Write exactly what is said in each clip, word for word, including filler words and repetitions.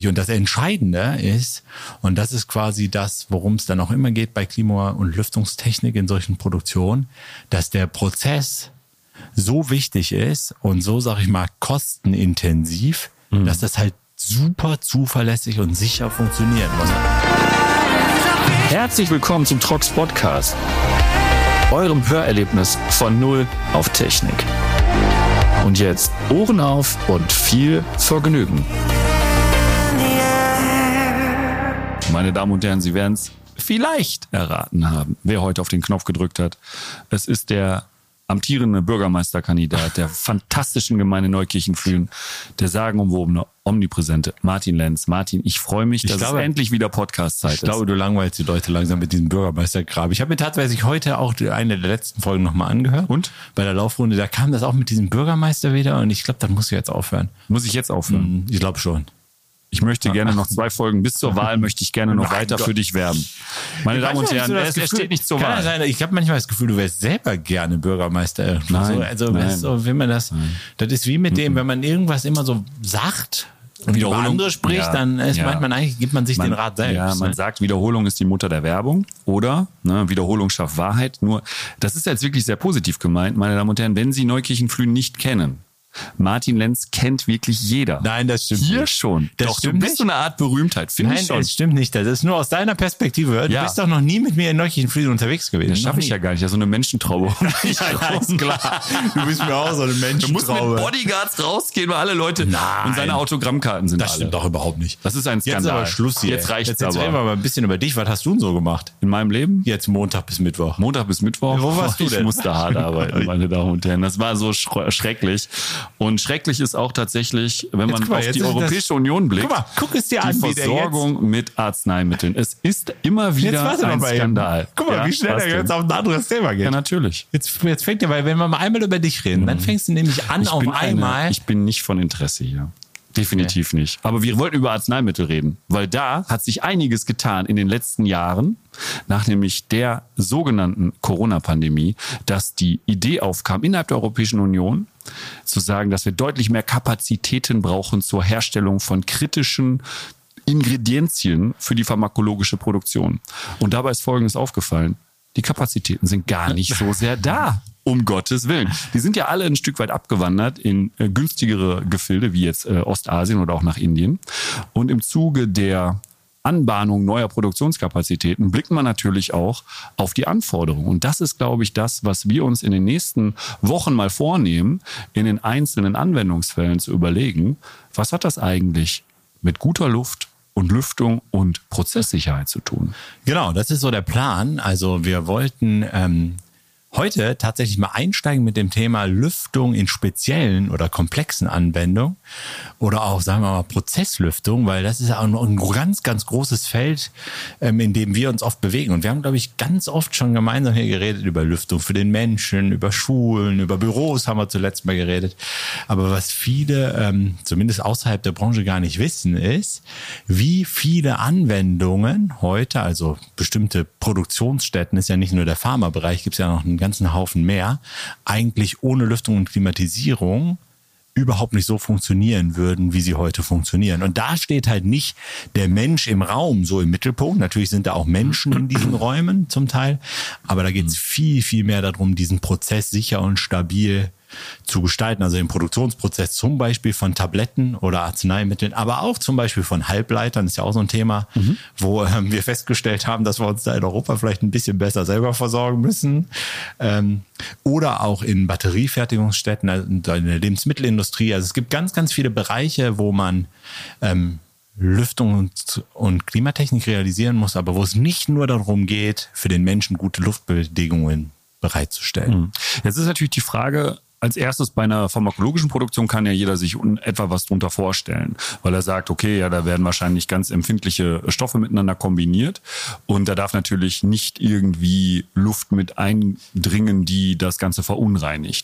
Und das Entscheidende ist, und das ist quasi das, worum es dann auch immer geht bei Klima- und Lüftungstechnik in solchen Produktionen, dass der Prozess so wichtig ist und so, sag ich mal, kostenintensiv, mhm. dass das halt super zuverlässig und sicher funktionieren muss. Herzlich willkommen zum Trox Podcast, eurem Hörerlebnis von Null auf Technik. Und jetzt Ohren auf und viel Vergnügen. Meine Damen und Herren, Sie werden es vielleicht erraten haben, wer heute auf den Knopf gedrückt hat. Es ist der amtierende Bürgermeisterkandidat der fantastischen Gemeinde Neukirchen-Flühen, der sagenumwobene, omnipräsente Martin Lenz. Martin, ich freue mich, dass glaube, es endlich wieder Podcast-Zeit ist. Ich glaube, du langweilst die Leute langsam mit diesem Bürgermeistergraben. Ich habe mir tatsächlich heute auch eine der letzten Folgen nochmal angehört. Und? Bei der Laufrunde, da kam das auch mit diesem Bürgermeister wieder und ich glaube, dann muss ich jetzt aufhören. Muss ich jetzt aufhören? Ich glaube schon. Ich möchte gerne noch zwei Folgen bis zur Wahl, möchte ich gerne noch Nein, weiter Gott. für dich werben. Meine Damen und Herren, es Gefühl, steht nicht zur kann Wahl. Sein, ich habe manchmal das Gefühl, du wärst selber gerne Bürgermeister. Nein, also, nein. so, wenn man das, Nein. das ist wie mit dem, wenn man irgendwas immer so sagt und über andere spricht, ja, dann ist ja. meint man eigentlich, gibt man sich man, den Rat selbst. Ja, man ne? sagt, Wiederholung ist die Mutter der Werbung oder ne, Wiederholung schafft Wahrheit. Nur, das ist jetzt wirklich sehr positiv gemeint, meine Damen und Herren, wenn Sie Neukirchen-Flühen nicht kennen. Martin Lenz kennt wirklich jeder. Nein, das stimmt Hier nicht. schon. Das doch, stimmt du bist nicht. so eine Art Berühmtheit, finde ich schon. Nein, das stimmt nicht. Das ist nur aus deiner Perspektive. Du Ja. bist doch noch nie mit mir in Neukirchen-Flühen unterwegs gewesen. Das schaffe ich ja gar nicht. Ja, so eine Menschentraube. Ja, ist klar. Du bist mir auch so eine Menschentraube. Du musst mit Bodyguards rausgehen, weil alle Leute Nein. und seine Autogrammkarten sind Das alle. stimmt doch überhaupt nicht. Das ist ein Skandal. Jetzt aber Schluss hier. Jetzt reicht's jetzt, jetzt aber. reden wir mal ein bisschen über dich. Was hast du denn so gemacht? In meinem Leben? Jetzt Montag bis Mittwoch. Montag bis Mittwoch. Wo warst du ich denn? musste hart arbeiten, meine Damen und Herren. Das war so schre- schrecklich. Und schrecklich ist auch tatsächlich, wenn man guck mal, auf jetzt die ist Europäische das- Union blickt, Guck mal, guck es dir die an, wie der Versorgung mit Arzneimitteln. Es ist immer wieder warte mal ein bei ihm. Skandal. Guck mal, Ja, wie schnell was er denn? jetzt auf ein anderes Thema geht. Ja, natürlich. Jetzt, jetzt fängt er, weil wenn wir mal einmal über dich reden, dann fängst du nämlich an Ich auf bin einmal. Eine, ich bin nicht von Interesse hier. Definitiv nicht. Aber wir wollten über Arzneimittel reden, weil da hat sich einiges getan in den letzten Jahren, nach nämlich der sogenannten Corona-Pandemie, dass die Idee aufkam, innerhalb der Europäischen Union zu sagen, dass wir deutlich mehr Kapazitäten brauchen zur Herstellung von kritischen Ingredienzien für die pharmakologische Produktion. Und dabei ist Folgendes aufgefallen. Die Kapazitäten sind gar nicht so sehr da. Um Gottes Willen. Die sind ja alle ein Stück weit abgewandert in äh, günstigere Gefilde, wie jetzt äh, Ostasien oder auch nach Indien. Und im Zuge der Anbahnung neuer Produktionskapazitäten blickt man natürlich auch auf die Anforderungen. Und das ist, glaube ich, das, was wir uns in den nächsten Wochen mal vornehmen, in den einzelnen Anwendungsfällen zu überlegen, was hat das eigentlich mit guter Luft und Lüftung und Prozesssicherheit zu tun? Genau, das ist so der Plan. Also wir wollten ähm, heute tatsächlich mal einsteigen mit dem Thema Lüftung in speziellen oder komplexen Anwendungen oder auch, sagen wir mal, Prozesslüftung, weil das ist ja auch noch ein ganz, ganz großes Feld, ähm, in dem wir uns oft bewegen. Und wir haben, glaube ich, ganz oft schon gemeinsam hier geredet über Lüftung für den Menschen, über Schulen, über Büros haben wir zuletzt mal geredet. Aber was viele, ähm, zumindest außerhalb der Branche, gar nicht wissen, ist, wie viele Anwendungen heute, also bestimmte Produktionsstätten, ist ja nicht nur der Pharmabereich, gibt es ja noch einen ganzen Haufen mehr, eigentlich ohne Lüftung und Klimatisierung überhaupt nicht so funktionieren würden, wie sie heute funktionieren. Und da steht halt nicht der Mensch im Raum so im Mittelpunkt. Natürlich sind da auch Menschen in diesen Räumen zum Teil, aber da geht es viel, viel mehr darum, diesen Prozess sicher und stabil zu gestalten, also den Produktionsprozess zum Beispiel von Tabletten oder Arzneimitteln, aber auch zum Beispiel von Halbleitern, ist ja auch so ein Thema, mhm. wo ähm, wir festgestellt haben, dass wir uns da in Europa vielleicht ein bisschen besser selber versorgen müssen. Ähm, oder auch in Batteriefertigungsstätten, also in der Lebensmittelindustrie. Also es gibt ganz, ganz viele Bereiche, wo man ähm, Lüftung und, und Klimatechnik realisieren muss, aber wo es nicht nur darum geht, für den Menschen gute Luftbedingungen bereitzustellen. Mhm. Jetzt ist natürlich die Frage, als erstes bei einer pharmakologischen Produktion kann ja jeder sich etwa was drunter vorstellen, weil er sagt, okay, ja, da werden wahrscheinlich ganz empfindliche Stoffe miteinander kombiniert und da darf natürlich nicht irgendwie Luft mit eindringen, die das Ganze verunreinigt.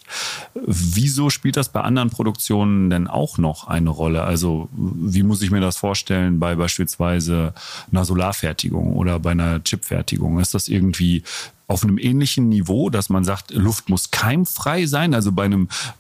Wieso spielt das bei anderen Produktionen denn auch noch eine Rolle? Also wie muss ich mir das vorstellen bei beispielsweise einer Solarfertigung oder bei einer Chipfertigung? Ist das irgendwie auf einem ähnlichen Niveau, dass man sagt, Luft muss keimfrei sein? Also bei einem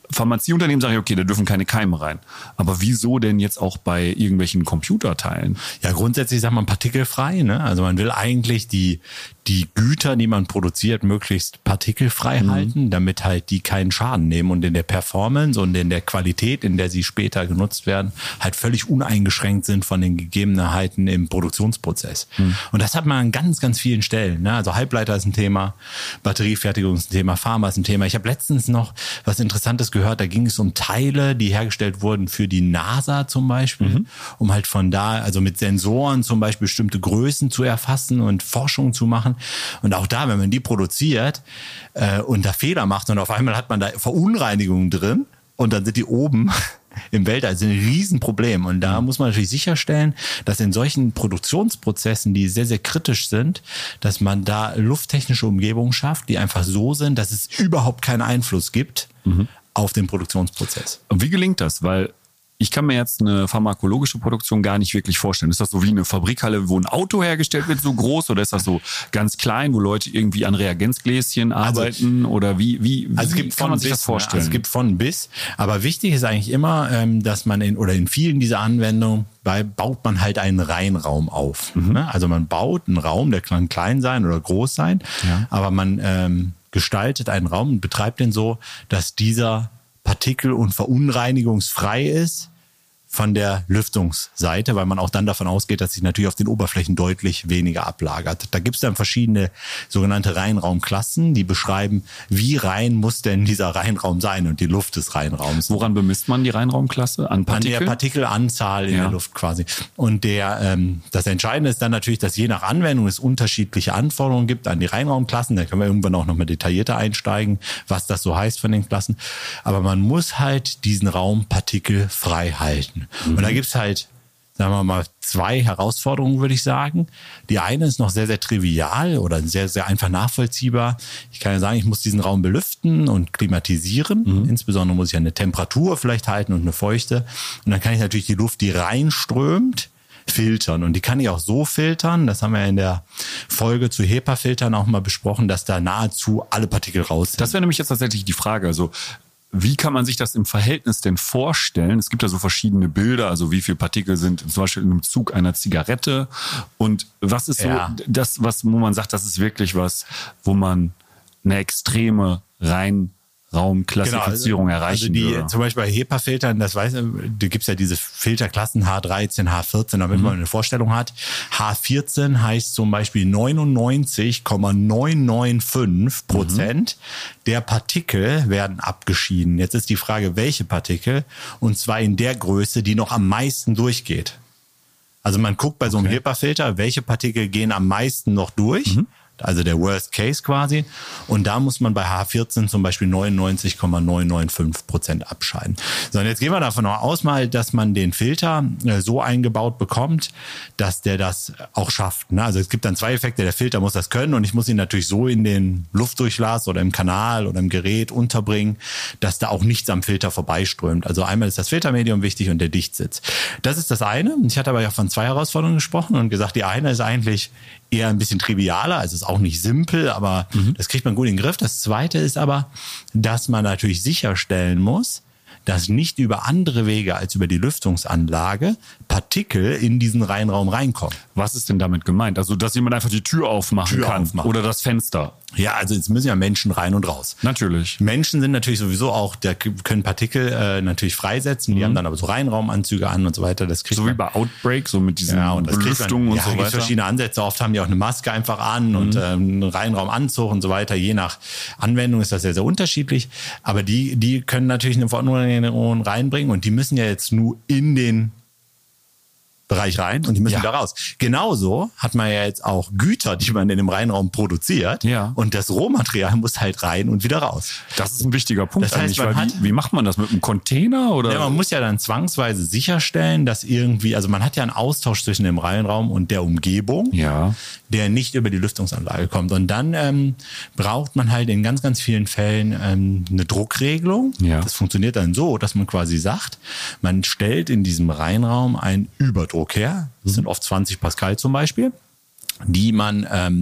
Pharmazieunternehmen sage ich, okay, da dürfen keine Keime rein. Aber wieso denn jetzt auch bei irgendwelchen Computerteilen? Ja, grundsätzlich sagt man partikelfrei, ne? Also man will eigentlich die, die Güter, die man produziert, möglichst partikelfrei mhm. halten, damit halt die keinen Schaden nehmen und in der Performance und in der Qualität, in der sie später genutzt werden, halt völlig uneingeschränkt sind von den Gegebenheiten im Produktionsprozess. Mhm. Und das hat man an ganz, ganz vielen Stellen, ne? Also Halbleiter ist ein Thema, Batteriefertigung ist ein Thema, Pharma ist ein Thema. Ich habe letztens noch was Interessantes gehört, da ging es um Teile, die hergestellt wurden für die NASA zum Beispiel, mhm. um halt von da, also mit Sensoren zum Beispiel bestimmte Größen zu erfassen und Forschung zu machen. Und auch da, wenn man die produziert äh, und da Fehler macht und auf einmal hat man da Verunreinigungen drin und dann sind die oben im Weltall, das ist ein Riesenproblem. Und da muss man natürlich sicherstellen, dass in solchen Produktionsprozessen, die sehr, sehr kritisch sind, dass man da lufttechnische Umgebungen schafft, die einfach so sind, dass es überhaupt keinen Einfluss gibt mhm. auf den Produktionsprozess. Und wie gelingt das? Weil ich kann mir jetzt eine pharmakologische Produktion gar nicht wirklich vorstellen. Ist das so wie eine Fabrikhalle, wo ein Auto hergestellt wird, so groß? Oder ist das so ganz klein, wo Leute irgendwie an Reagenzgläschen arbeiten? Also, oder wie, wie, also wie es gibt kann man bis, sich das vorstellen? Also es gibt von bis. Aber wichtig ist eigentlich immer, dass man in, oder in vielen dieser Anwendungen, bei, baut man halt einen Reinraum auf. Mhm. Also man baut einen Raum, der kann klein sein oder groß sein. Ja. Aber man ähm, gestaltet einen Raum und betreibt den so, dass dieser partikel- und verunreinigungsfrei ist von der Lüftungsseite, weil man auch dann davon ausgeht, dass sich natürlich auf den Oberflächen deutlich weniger ablagert. Da gibt es dann verschiedene sogenannte Reinraumklassen, die beschreiben, wie rein muss denn dieser Reinraum sein und die Luft des Reinraums. Woran bemisst man die Reinraumklasse? An Partikel? An der Partikelanzahl in ja. der Luft quasi. Und der ähm, das Entscheidende ist dann natürlich, dass je nach Anwendung es unterschiedliche Anforderungen gibt an die Reinraumklassen. Da können wir irgendwann auch nochmal detaillierter einsteigen, was das so heißt von den Klassen. Aber man muss halt diesen Raum partikelfrei halten. Mhm. Und da gibt's halt, sagen wir mal, zwei Herausforderungen, würde ich sagen. Die eine ist noch sehr, sehr trivial oder sehr, sehr einfach nachvollziehbar. Ich kann ja sagen, ich muss diesen Raum belüften und klimatisieren. Mhm. Insbesondere muss ich eine Temperatur vielleicht halten und eine Feuchte. Und dann kann ich natürlich die Luft, die reinströmt, filtern. Und die kann ich auch so filtern, das haben wir in der Folge zu HEPA-Filtern auch mal besprochen, dass da nahezu alle Partikel raus sind. Das wäre nämlich jetzt tatsächlich die Frage. Also wie kann man sich das im Verhältnis denn vorstellen? Es gibt ja so verschiedene Bilder, also wie viele Partikel sind zum Beispiel in einem Zug einer Zigarette und was ist so ja. das, was, wo man sagt, das ist wirklich was, wo man eine extreme rein Raumklassifizierung genau, also, erreichen also die, würde. Zum Beispiel bei HEPA-Filtern, das weiß, da gibt's ja diese Filterklassen H dreizehn, H vierzehn, damit mhm. man eine Vorstellung hat. H vierzehn heißt zum Beispiel neunundneunzig Komma neunhunderfünfundneunzig Prozent mhm. der Partikel werden abgeschieden. Jetzt ist die Frage, welche Partikel? Und zwar in der Größe, die noch am meisten durchgeht. Also man guckt bei so einem okay. HEPA-Filter, welche Partikel gehen am meisten noch durch. Mhm. Also der Worst Case quasi. Und da muss man bei H vierzehn zum Beispiel neunundneunzig Komma neunhunderfünfundneunzig Prozent abscheiden. So, und jetzt gehen wir davon aus mal, dass man den Filter so eingebaut bekommt, dass der das auch schafft. Also es gibt dann zwei Effekte. Der Filter muss das können und ich muss ihn natürlich so in den Luftdurchlass oder im Kanal oder im Gerät unterbringen, dass da auch nichts am Filter vorbeiströmt. Also einmal ist das Filtermedium wichtig und der Dichtsitz. Das ist das eine. Ich hatte aber ja von zwei Herausforderungen gesprochen und gesagt, die eine ist eigentlich eher ein bisschen trivialer, also ist auch nicht simpel, aber mhm. das kriegt man gut in den Griff. Das zweite ist aber, dass man natürlich sicherstellen muss, dass nicht über andere Wege als über die Lüftungsanlage Partikel in diesen Reinraum reinkommen. Was ist denn damit gemeint? Also, dass jemand einfach die Tür aufmachen Tür kann aufmachen. Oder das Fenster? Ja, also jetzt müssen ja Menschen rein und raus. Natürlich. Menschen sind natürlich sowieso auch, da können Partikel äh, natürlich freisetzen, die mhm. haben dann aber so Reinraumanzüge an und so weiter. Das kriegt so man, wie bei Outbreak, so mit diesen ja, und Belüftungen und ja, so weiter. Ja, es gibt verschiedene Ansätze. Oft haben die auch eine Maske einfach an mhm. und ähm, einen Reinraumanzug und so weiter. Je nach Anwendung ist das sehr, sehr unterschiedlich. Aber die, die können natürlich eine Verunreinigung reinbringen und die müssen ja jetzt nur in den Bereich rein und die müssen ja. wieder raus. Genauso hat man ja jetzt auch Güter, die man in dem Reinraum produziert. Ja. Und das Rohmaterial muss halt rein und wieder raus. Das ist ein wichtiger Punkt. Das heißt, eigentlich, weil wie, wie macht man das mit einem Container? Oder? Ja, man muss ja dann zwangsweise sicherstellen, dass irgendwie, also man hat ja einen Austausch zwischen dem Reinraum und der Umgebung, ja. der nicht über die Lüftungsanlage kommt. Und dann ähm, braucht man halt in ganz, ganz vielen Fällen ähm, eine Druckregelung. Ja. Das funktioniert dann so, dass man quasi sagt, man stellt in diesem Reinraum einen Überdruck her, das sind oft zwanzig Pascal zum Beispiel, die man ähm,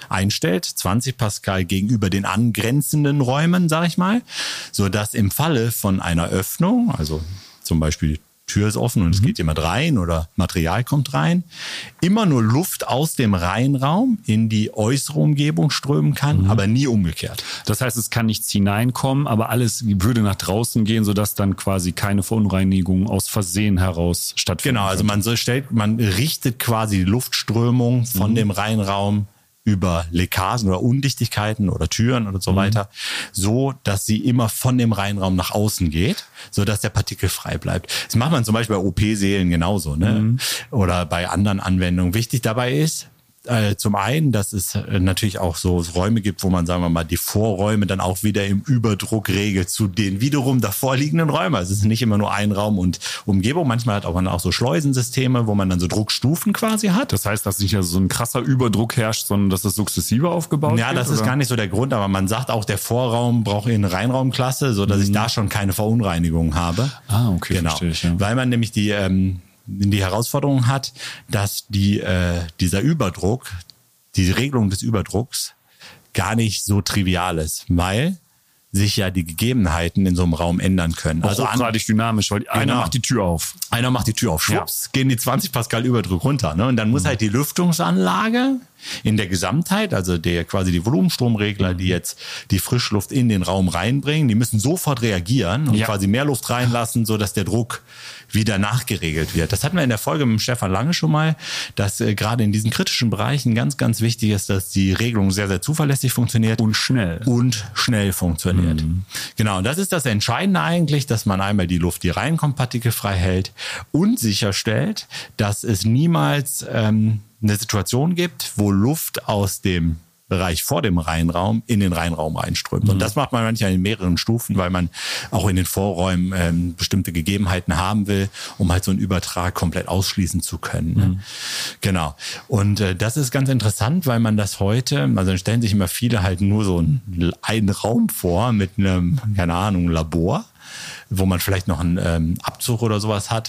einstellt, zwanzig Pascal gegenüber den angrenzenden Räumen, sag ich mal, so dass im Falle von einer Öffnung, also zum Beispiel Tür ist offen und mhm. es geht jemand rein oder Material kommt rein, immer nur Luft aus dem Reinraum in die äußere Umgebung strömen kann, mhm. aber nie umgekehrt. Das heißt, es kann nichts hineinkommen, aber alles würde nach draußen gehen, sodass dann quasi keine Verunreinigung aus Versehen heraus stattfindet. Genau, also man so stellt, man richtet quasi die Luftströmung von mhm. dem Reinraum über Leckagen oder Undichtigkeiten oder Türen oder so mhm. weiter, so dass sie immer von dem Reinraum nach außen geht, so dass der Partikel frei bleibt. Das macht man zum Beispiel bei O P-Sälen genauso, ne? Mhm. Oder bei anderen Anwendungen. Wichtig dabei ist, Äh, zum einen, dass es äh, natürlich auch so Räume gibt, wo man, sagen wir mal, die Vorräume dann auch wieder im Überdruck regelt zu den wiederum davor liegenden Räumen. Also es ist nicht immer nur ein Raum und Umgebung. Manchmal hat auch man auch so Schleusensysteme, wo man dann so Druckstufen quasi hat. Das heißt, dass nicht also so ein krasser Überdruck herrscht, sondern dass das sukzessive aufgebaut ja, wird? Ja, das oder? Ist gar nicht so der Grund, aber man sagt auch, der Vorraum braucht eine Reinraumklasse, so dass mhm. ich da schon keine Verunreinigung habe. Ah, okay, genau. Verstehe ich, ja. Weil man nämlich die ähm, die Herausforderung hat, dass die äh, dieser Überdruck, die Regelung des Überdrucks gar nicht so trivial ist, weil sich ja die Gegebenheiten in so einem Raum ändern können. Auch also hochgradig dynamisch, weil genau. einer macht die Tür auf. Einer macht die Tür auf, schwupps, ja. gehen die zwanzig Pascal Überdruck runter. Ne? Und dann muss mhm. halt die Lüftungsanlage in der Gesamtheit, also der quasi die Volumenstromregler, die jetzt die Frischluft in den Raum reinbringen, die müssen sofort reagieren und ja. quasi mehr Luft reinlassen, so dass der Druck wieder nachgeregelt wird. Das hatten wir in der Folge mit Stefan Lange schon mal, dass äh, gerade in diesen kritischen Bereichen ganz, ganz wichtig ist, dass die Regelung sehr, sehr zuverlässig funktioniert. Und schnell. Und schnell funktioniert. Mhm. Genau, und das ist das Entscheidende eigentlich, dass man einmal die Luft, die reinkommt, partikelfrei hält und sicherstellt, dass es niemals ähm, eine Situation gibt, wo Luft aus dem Bereich vor dem Reinraum in den Reinraum reinströmt. Mhm. Und das macht man manchmal in mehreren Stufen, weil man auch in den Vorräumen ähm, bestimmte Gegebenheiten haben will, um halt so einen Übertrag komplett ausschließen zu können. Ne? Mhm. Genau. Und äh, das ist ganz interessant, weil man das heute, also dann stellen sich immer viele halt nur so einen, einen Raum vor mit einem, keine Ahnung, Labor, wo man vielleicht noch einen ähm, Abzug oder sowas hat.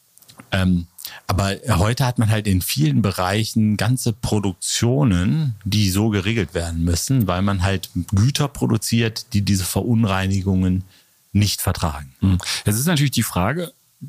Ähm, Aber heute hat man halt in vielen Bereichen ganze Produktionen, die so geregelt werden müssen, weil man halt Güter produziert, die diese Verunreinigungen nicht vertragen. Jetzt ist natürlich die Frage,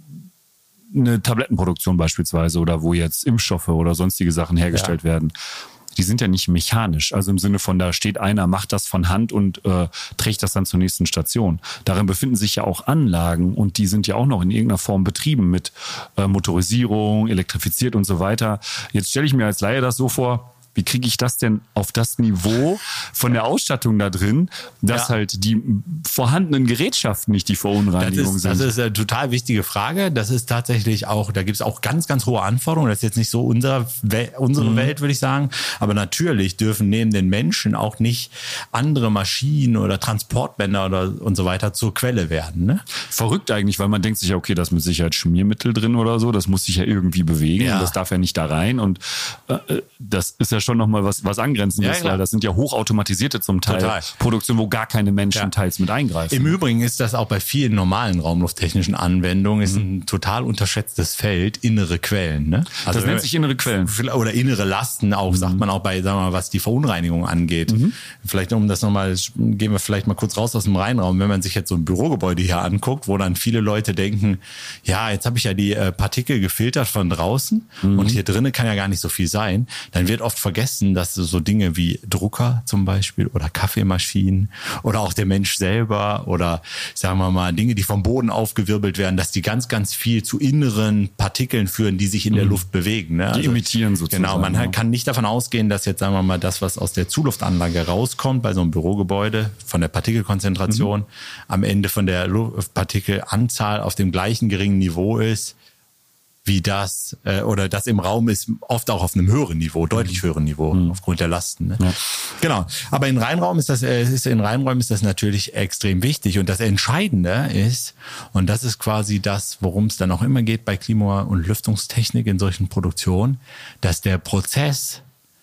eine Tablettenproduktion beispielsweise oder wo jetzt Impfstoffe oder sonstige Sachen hergestellt ja. werden. Die sind ja nicht mechanisch, also im Sinne von, da steht einer, macht das von Hand und äh, trägt das dann zur nächsten Station. Darin befinden sich ja auch Anlagen und die sind ja auch noch in irgendeiner Form betrieben mit äh, Motorisierung, elektrifiziert und so weiter. Jetzt stelle ich mir als Laie das so vor, wie kriege ich das denn auf das Niveau von der Ausstattung da drin, dass ja. halt die vorhandenen Gerätschaften nicht die Verunreinigung das ist, sind? Das ist eine total wichtige Frage. Das ist tatsächlich auch, da gibt es auch ganz, ganz hohe Anforderungen. Das ist jetzt nicht so unser, unsere mhm. Welt, würde ich sagen. Aber natürlich dürfen neben den Menschen auch nicht andere Maschinen oder Transportbänder oder und so weiter zur Quelle werden. Ne? Verrückt eigentlich, weil man denkt sich ja, okay, da ist mit Sicherheit Schmiermittel drin oder so. Das muss sich ja irgendwie bewegen. Ja. Und das darf ja nicht da rein. Und äh, das ist ja schon nochmal was, was Angrenzendes, ja, weil das sind ja hochautomatisierte zum Teil Total. Produktionen, wo gar keine Menschen ja. teils mit eingreifen. Im Übrigen ist das auch bei vielen normalen raumlufttechnischen Anwendungen ist mhm. ein total unterschätztes Feld, innere Quellen. Ne? Also das nennt sich innere Quellen. Oder innere Lasten auch, mhm. sagt man auch bei, sagen wir mal, was die Verunreinigung angeht. Mhm. Vielleicht um das nochmal, gehen wir vielleicht mal kurz raus aus dem Reinraum, wenn man sich jetzt so ein Bürogebäude hier anguckt, wo dann viele Leute denken, ja, jetzt habe ich ja die äh, Partikel gefiltert von draußen mhm. und hier drinnen kann ja gar nicht so viel sein, dann wird oft vergessen, dass so Dinge wie Drucker zum Beispiel oder Kaffeemaschinen oder auch der Mensch selber oder sagen wir mal Dinge, die vom Boden aufgewirbelt werden, dass die ganz, ganz viel zu inneren Partikeln führen, die sich in der mhm. Luft bewegen. Ne? Die also, imitieren sozusagen. Genau, man ja. kann nicht davon ausgehen, dass jetzt sagen wir mal das, was aus der Zuluftanlage rauskommt bei so einem Bürogebäude von der Partikelkonzentration mhm. am Ende von der Partikelanzahl auf dem gleichen geringen Niveau ist, wie das, äh, oder das im Raum ist oft auch auf einem höheren Niveau, deutlich höheren Niveau, mhm. aufgrund der Lasten. Ne? Ja. Genau. Aber in Reinraum ist das, äh, ist, in Reinräumen ist das natürlich extrem wichtig. Und das Entscheidende ist, und das ist quasi das, worum es dann auch immer geht bei Klima- und Lüftungstechnik in solchen Produktionen, dass der Prozess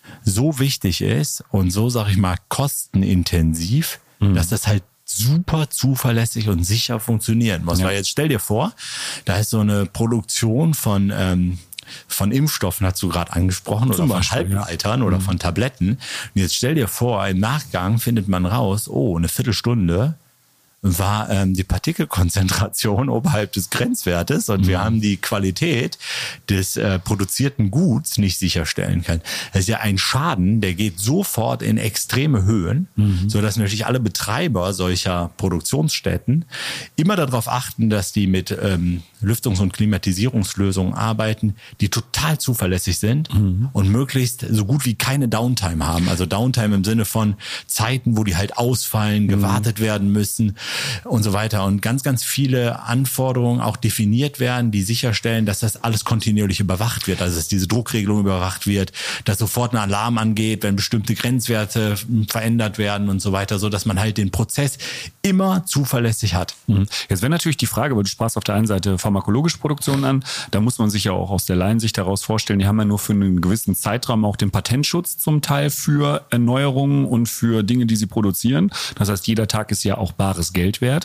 so wichtig ist und so, sag ich mal, kostenintensiv, mhm. dass das halt super zuverlässig und sicher funktionieren muss. Ja. Weil jetzt stell dir vor, da ist so eine Produktion von ähm, von Impfstoffen, hast du gerade angesprochen, oder Zum von Beispiel, Halbleitern ja. oder Mhm. von Tabletten. Und jetzt stell dir vor, im Nachgang findet man raus, oh, eine Viertelstunde war ähm, die Partikelkonzentration oberhalb des Grenzwertes und mhm. wir haben die Qualität des äh, produzierten Guts nicht sicherstellen können. Das ist ja ein Schaden, der geht sofort in extreme Höhen, mhm. sodass natürlich alle Betreiber solcher Produktionsstätten immer darauf achten, dass die mit ähm, Lüftungs- und Klimatisierungslösungen arbeiten, die total zuverlässig sind mhm. und möglichst so gut wie keine Downtime haben. Also Downtime im Sinne von Zeiten, wo die halt ausfallen, gewartet mhm. werden müssen und so weiter. Und ganz, ganz viele Anforderungen auch definiert werden, die sicherstellen, dass das alles kontinuierlich überwacht wird. Also dass diese Druckregelung überwacht wird, dass sofort ein Alarm angeht, wenn bestimmte Grenzwerte verändert werden und so weiter, so dass man halt den Prozess immer zuverlässig hat. Mhm. Jetzt wäre natürlich die Frage, weil du sprachst auf der einen Seite pharmakologische Produktion an, da muss man sich ja auch aus der Laiensicht heraus vorstellen, die haben ja nur für einen gewissen Zeitraum auch den Patentschutz zum Teil für Erneuerungen und für Dinge, die sie produzieren. Das heißt, jeder Tag ist ja auch bares Geld wert.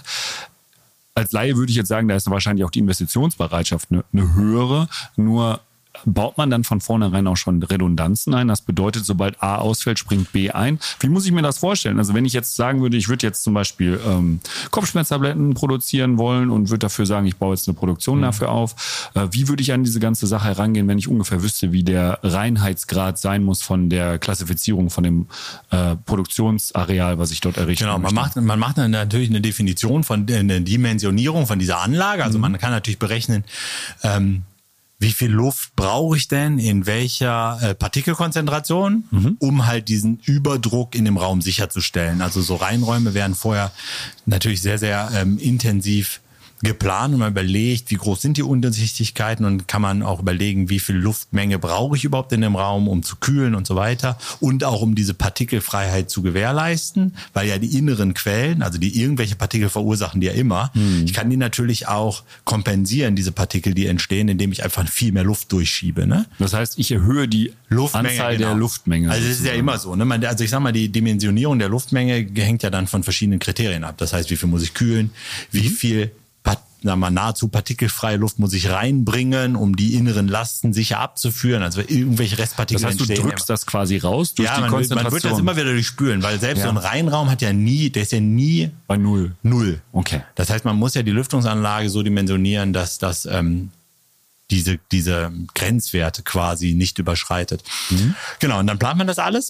Als Laie würde ich jetzt sagen, da ist wahrscheinlich auch die Investitionsbereitschaft eine, eine höhere, nur baut man dann von vornherein auch schon Redundanzen ein. Das bedeutet, sobald A ausfällt, springt B ein. Wie muss ich mir das vorstellen? Also wenn ich jetzt sagen würde, ich würde jetzt zum Beispiel ähm, Kopfschmerztabletten produzieren wollen und würde dafür sagen, ich baue jetzt eine Produktion mhm. dafür auf. Äh, wie würde ich an diese ganze Sache herangehen, wenn ich ungefähr wüsste, wie der Reinheitsgrad sein muss von der Klassifizierung von dem äh, Produktionsareal, was ich dort errichte? Genau, man macht, man macht dann natürlich eine Definition von eine Dimensionierung von dieser Anlage. Also mhm. man kann natürlich berechnen, ähm, wie viel Luft brauche ich denn in welcher äh, Partikelkonzentration, mhm. um halt diesen Überdruck in dem Raum sicherzustellen. Also so Reinräume werden vorher natürlich sehr, sehr ähm, intensiv geplant und man überlegt, wie groß sind die Undurchsichtigkeiten und kann man auch überlegen, wie viel Luftmenge brauche ich überhaupt in dem Raum, um zu kühlen und so weiter und auch um diese Partikelfreiheit zu gewährleisten, weil ja die inneren Quellen, also die irgendwelche Partikel verursachen, die ja immer, hm. ich kann die natürlich auch kompensieren, diese Partikel, die entstehen, indem ich einfach viel mehr Luft durchschiebe. Ne? Das heißt, ich erhöhe die Luftmenge, Anzahl genau. der Luftmenge. Also das ist ja immer so. Ne? Man, also ich sag mal, die Dimensionierung der Luftmenge hängt ja dann von verschiedenen Kriterien ab. Das heißt, wie viel muss ich kühlen, wie mhm. viel sagen wir, nahezu partikelfreie Luft muss ich reinbringen, um die inneren Lasten sicher abzuführen, also irgendwelche Restpartikel entstehen. Das heißt, du drückst das quasi raus durch ja, die man Konzentration? Ja, man wird das immer wieder durchspülen, weil selbst ja. so ein Reinraum hat ja nie, der ist ja nie bei Null. Null. Okay. Das heißt, man muss ja die Lüftungsanlage so dimensionieren, dass das ähm, diese, diese Grenzwerte quasi nicht überschreitet. Mhm. Genau, und dann plant man das alles.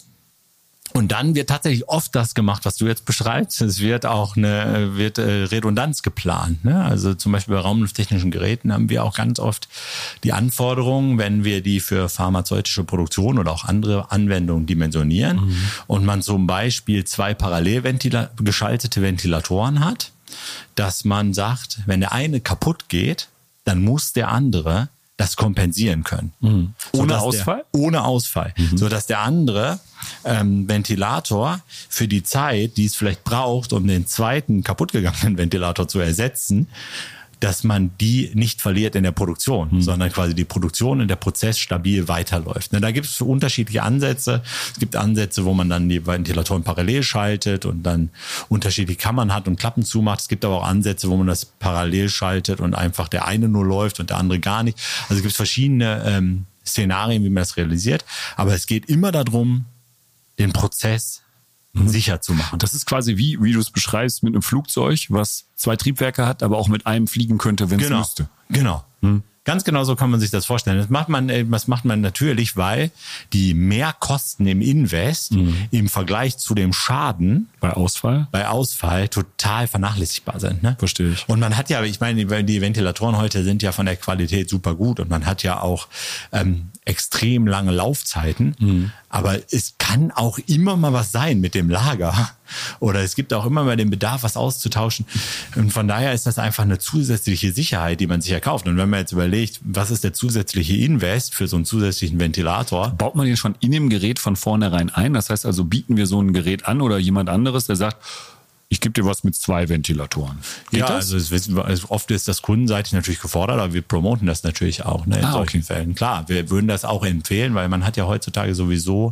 Und dann wird tatsächlich oft das gemacht, was du jetzt beschreibst. Es wird auch eine wird äh, Redundanz geplant. Ne? Also zum Beispiel bei raumlufttechnischen Geräten haben wir auch ganz oft die Anforderungen, wenn wir die für pharmazeutische Produktion oder auch andere Anwendungen dimensionieren mhm. und man zum Beispiel zwei parallel ventila- geschaltete Ventilatoren hat, dass man sagt, wenn der eine kaputt geht, dann muss der andere das kompensieren können. Mhm. Ohne Ausfall? Der, ohne Ausfall. Mhm. Sodass der andere ähm, Ventilator für die Zeit, die es vielleicht braucht, um den zweiten kaputtgegangenen Ventilator zu ersetzen, dass man die nicht verliert in der Produktion, mhm. sondern quasi die Produktion und der Prozess stabil weiterläuft. Da gibt es unterschiedliche Ansätze. Es gibt Ansätze, wo man dann die Ventilatoren parallel schaltet und dann unterschiedliche Kammern hat und Klappen zumacht. Es gibt aber auch Ansätze, wo man das parallel schaltet und einfach der eine nur läuft und der andere gar nicht. Also es gibt verschiedene ähm, Szenarien, wie man das realisiert. Aber es geht immer darum, den Prozess sicher zu machen. Das ist quasi wie, wie du es beschreibst, mit einem Flugzeug, was zwei Triebwerke hat, aber auch mit einem fliegen könnte, wenn es genau. müsste. Genau. Hm. Ganz genau so kann man sich das vorstellen. Das macht man, das macht man natürlich, weil die Mehrkosten im Invest mhm. im Vergleich zu dem Schaden bei Ausfall, bei Ausfall total vernachlässigbar sind. Ne? Verstehe ich. Und man hat ja, ich meine, die Ventilatoren heute sind ja von der Qualität super gut und man hat ja auch ähm, extrem lange Laufzeiten. Mhm. Aber es kann auch immer mal was sein mit dem Lager. Oder es gibt auch immer mal den Bedarf, was auszutauschen. Und von daher ist das einfach eine zusätzliche Sicherheit, die man sich erkauft. Und wenn man jetzt überlegt, was ist der zusätzliche Invest für so einen zusätzlichen Ventilator? Baut man den schon in dem Gerät von vornherein ein? Das heißt also, bieten wir so ein Gerät an oder jemand anderes, der sagt, ich gebe dir was mit zwei Ventilatoren. Geht ja, das? also es wissen wir, also oft ist das kundenseitig natürlich gefordert, aber wir promoten das natürlich auch, ne, in ah, solchen okay. Fällen. Klar, wir würden das auch empfehlen, weil man hat ja heutzutage sowieso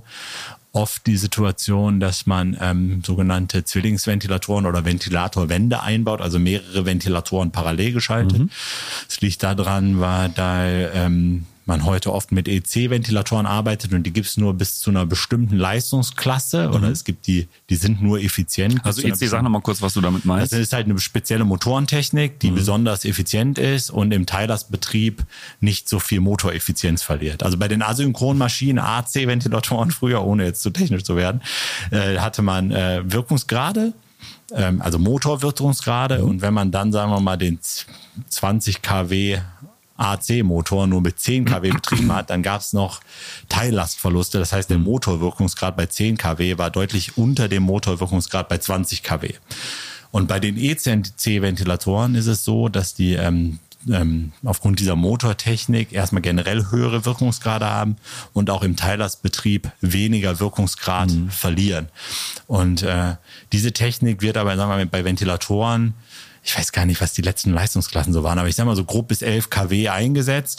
oft die Situation, dass man ähm, sogenannte Zwillingsventilatoren oder Ventilatorwände einbaut, also mehrere Ventilatoren parallel geschaltet. Mhm. Das liegt daran, weil da ähm, man heute oft mit E C-Ventilatoren arbeitet und die gibt es nur bis zu einer bestimmten Leistungsklasse oder mhm. es gibt die, die sind nur effizient. Also E C, sag nochmal kurz, was du damit meinst. Das ist halt eine spezielle Motorentechnik, die mhm. besonders effizient ist und im Teillastbetrieb nicht so viel Motoreffizienz verliert. Also bei den Asynchronmaschinen, A C-Ventilatoren früher, ohne jetzt zu technisch zu werden, äh, hatte man äh, Wirkungsgrade, ähm, also Motorwirkungsgrade mhm. und wenn man dann, sagen wir mal, den zwanzig Kilowatt A C-Motor nur mit zehn Kilowatt betrieben hat, dann gab es noch Teillastverluste. Das heißt, der Motorwirkungsgrad bei zehn Kilowatt war deutlich unter dem Motorwirkungsgrad bei zwanzig Kilowatt. Und bei den E C-Ventilatoren ist es so, dass die ähm, ähm, aufgrund dieser Motortechnik erstmal generell höhere Wirkungsgrade haben und auch im Teillastbetrieb weniger Wirkungsgrad mhm. verlieren. Und äh, diese Technik wird aber, sagen wir mal, bei Ventilatoren, ich weiß gar nicht, was die letzten Leistungsklassen so waren, aber ich sag mal so grob bis elf Kilowatt eingesetzt.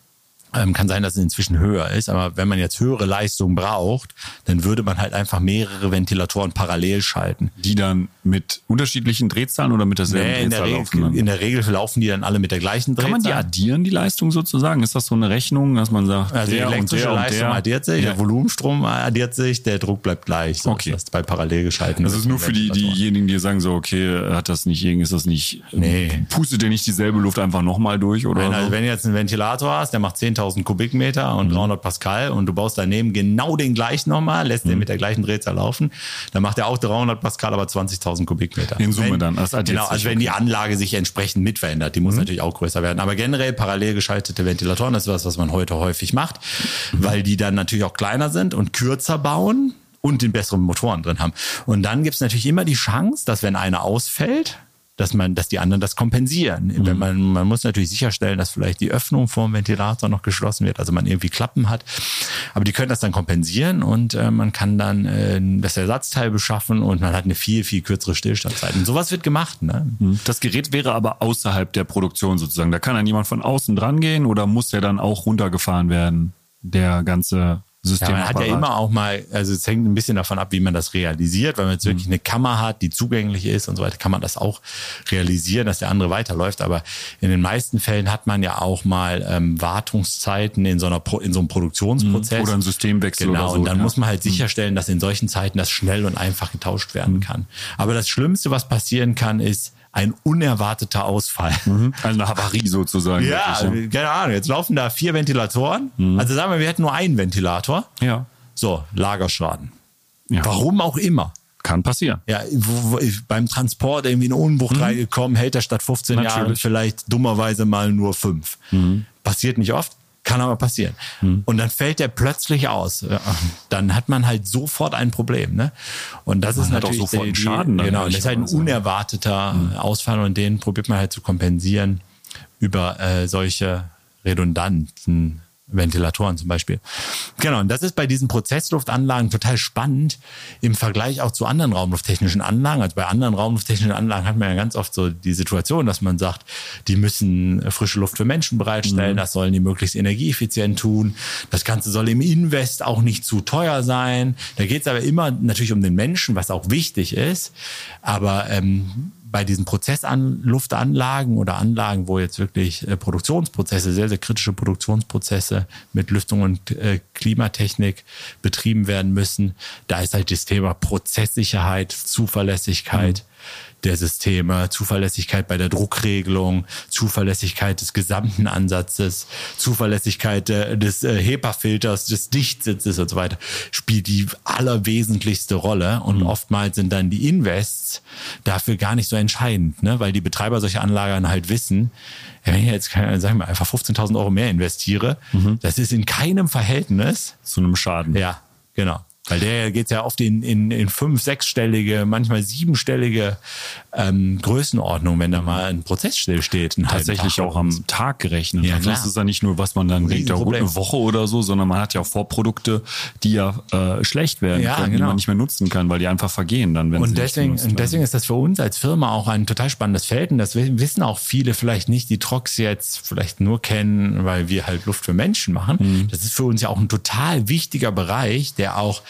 Ähm, kann sein, dass es inzwischen höher ist, aber wenn man jetzt höhere Leistung braucht, dann würde man halt einfach mehrere Ventilatoren parallel schalten. Die dann mit unterschiedlichen Drehzahlen oder mit derselben nee, in Drehzahl der laufen? Regel, in der Regel laufen die dann alle mit der gleichen Drehzahl. Kann man die addieren, die Leistung sozusagen? Ist das so eine Rechnung, dass man sagt, also der die elektrische und der Leistung und der addiert sich, ja. der Volumenstrom addiert sich, der Druck bleibt gleich. So okay. ist das bei parallel geschalten. Das ist nur für die, diejenigen, die sagen so, okay, hat das nicht, ist das nicht, nee. pustet der nicht dieselbe Luft einfach nochmal durch oder Nein, so? also wenn du jetzt einen Ventilator hast, der macht zehntausend Kubikmeter und mhm. dreihundert Pascal und du baust daneben genau den gleichen nochmal, lässt mhm. den mit der gleichen Drehzahl laufen, dann macht er auch dreihundert Pascal, aber zwanzigtausend Kubikmeter. In Summe wenn, dann. Das genau, also wenn okay. die Anlage sich entsprechend mit verändert, die muss mhm. natürlich auch größer werden. Aber generell parallel geschaltete Ventilatoren, das ist was, was man heute häufig macht, mhm. weil die dann natürlich auch kleiner sind und kürzer bauen und den besseren Motoren drin haben. Und dann gibt es natürlich immer die Chance, dass wenn einer ausfällt, dass man, dass die anderen das kompensieren. Mhm. Wenn man, man muss natürlich sicherstellen, dass vielleicht die Öffnung vor dem Ventilator noch geschlossen wird, also man irgendwie Klappen hat. Aber die können das dann kompensieren und äh, man kann dann äh, das Ersatzteil beschaffen und man hat eine viel, viel kürzere Stillstandzeit. Und sowas wird gemacht. Ne? Das Gerät wäre aber außerhalb der Produktion sozusagen. Da kann dann jemand von außen dran gehen oder muss der dann auch runtergefahren werden, der ganze System. Ja, man hat ja immer auch mal, also es hängt ein bisschen davon ab, wie man das realisiert. Wenn man jetzt wirklich eine Kammer hat, die zugänglich ist und so weiter, kann man das auch realisieren, dass der andere weiterläuft. Aber in den meisten Fällen hat man ja auch mal ähm, Wartungszeiten in so einer Pro, in so einem Produktionsprozess. Oder ein Systemwechsel genau, oder so. Und dann ja. muss man halt sicherstellen, dass in solchen Zeiten das schnell und einfach getauscht werden mhm. kann. Aber das Schlimmste, was passieren kann, ist ein unerwarteter Ausfall. Mhm. Also eine Havarie sozusagen. Ja, wirklich, ja, keine Ahnung. Jetzt laufen da vier Ventilatoren. Mhm. Also sagen wir, wir hätten nur einen Ventilator. Ja. So, Lagerschaden. Ja. Warum auch immer. Kann passieren. Ja, wo, wo, beim Transport irgendwie eine Unwucht mhm. reingekommen, hält er statt fünfzehn Natürlich. Jahren vielleicht dummerweise mal nur fünf. Mhm. Passiert nicht oft. Kann aber passieren. Hm. Und dann fällt der plötzlich aus. Dann hat man halt sofort ein Problem. Ne? Und das man ist natürlich auch sofort einen die, Schaden. Dann genau, das ist halt ein unerwarteter hm. Ausfall und den probiert man halt zu kompensieren über äh, solche redundanten Ventilatoren zum Beispiel. Genau, und das ist bei diesen Prozessluftanlagen total spannend im Vergleich auch zu anderen raumlufttechnischen Anlagen. Also bei anderen raumlufttechnischen Anlagen hat man ja ganz oft so die Situation, dass man sagt, die müssen frische Luft für Menschen bereitstellen, mhm. das sollen die möglichst energieeffizient tun. Das Ganze soll im Invest auch nicht zu teuer sein. Da geht es aber immer natürlich um den Menschen, was auch wichtig ist. Aber ähm, bei diesen Prozessluftanlagen oder Anlagen, wo jetzt wirklich äh, Produktionsprozesse, sehr, sehr kritische Produktionsprozesse mit Lüftung und äh, Klimatechnik betrieben werden müssen, da ist halt das Thema Prozesssicherheit, Zuverlässigkeit mhm. der Systeme, Zuverlässigkeit bei der Druckregelung, Zuverlässigkeit des gesamten Ansatzes, Zuverlässigkeit äh, des äh, HEPA-Filters, des Dichtsitzes und so weiter, spielt die allerwesentlichste Rolle. Und mhm. oftmals sind dann die Invests dafür gar nicht so entscheidend, ne? Weil die Betreiber solcher Anlagen halt wissen, wenn ich jetzt, sagen wir mal, einfach fünfzehntausend Euro mehr investiere, mhm. das ist in keinem Verhältnis zu einem Schaden. Ja, genau. Weil der geht ja oft in, in, in fünf-, sechsstellige, manchmal siebenstellige ähm, Größenordnung, wenn da mal ein Prozess stillsteht. Tatsächlich auch am Tag gerechnet. Ja, also das ist ja nicht nur, was man dann denkt, da ruht eine Woche oder so, sondern man hat ja auch Vorprodukte, die ja äh, schlecht werden ja, können, genau. die man nicht mehr nutzen kann, weil die einfach vergehen dann, wenn und sie deswegen, nicht und deswegen ist das für uns als Firma auch ein total spannendes Feld. Und das wissen auch viele vielleicht nicht, die Trox jetzt vielleicht nur kennen, weil wir halt Luft für Menschen machen. Mhm. Das ist für uns ja auch ein total wichtiger Bereich, der auch